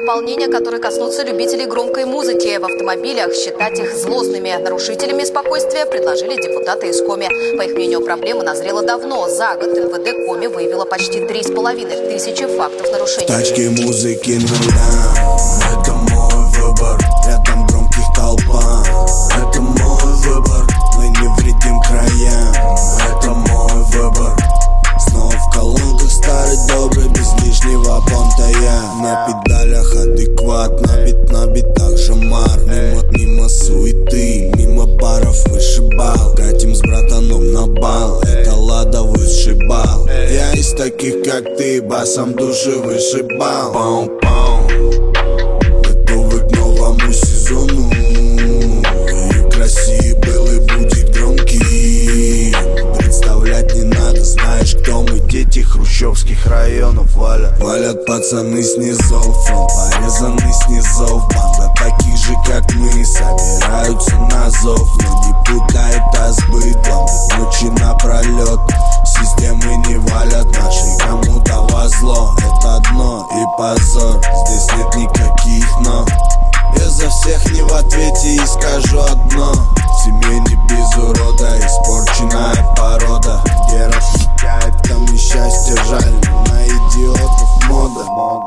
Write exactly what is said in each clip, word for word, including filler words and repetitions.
дополнения, которые коснутся любителей громкой музыки в автомобилях. Считать их злостными нарушителями спокойствия предложили депутаты из Коми. По их мнению, проблема назрела давно. За год эн вэ дэ Коми выявила почти три с половиной тысячи фактов нарушений. Тачки музыки нуля, это мой выбор. Рядом громких толпа, это мой выбор. Мы не вредим краям, это мой выбор. Снова в колонках старый добрый, без лишнего понта я. На педалях адекватно, бит на битах жамар. Мимо, мимо суеты, мимо баров вышибал. Катим с братаном на бал, это Лада высший бал. Я из таких как ты, басом души вышибал. Пау-пау, готовы к новому сезону. И красивый был и будет громкий. Представлять не надо, знаешь, кто мы, дети хрущевских районов валят. Валят пацаны снизов, фронт порезанный снизов. Банда таких же, как мы, собираются на зов. Но не путай это с быдлом, ночи напролет. Системы не валят наши, кому-то во зло. Это дно и позор, здесь нет никаких но. Я за всех не в ответе и скажу одно: в семье не без урода, испорченная порода. Где расцветает, там несчастье, жаль, на идиотов мода.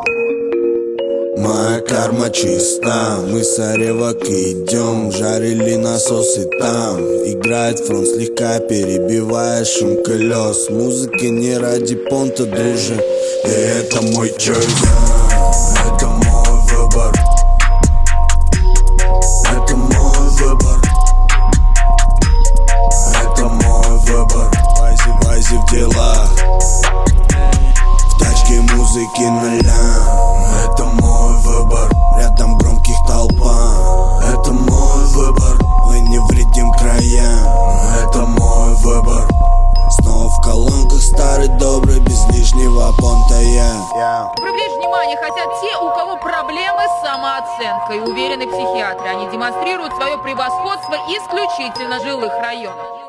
Моя карма чиста, мы с Оревок идем. Жарили насосы там, играет фронт, слегка перебивая шум колес. Музыка не ради понта, друже, и это мой чойс. Это мой выбор, это мой выбор, это мой выбор. Вайзи, вайзи в делах, в тачке музыки нуля. Это мой выбор, рядом громких толпа. Это мой выбор, мы не вредим краям. Это мой выбор. Снова в колонках старый добрый, без лишнего понта я. Привлечь внимание хотят те, у кого проблемы с самооценкой. Уверены психиатры, они демонстрируют свое превосходство исключительно в жилых районах.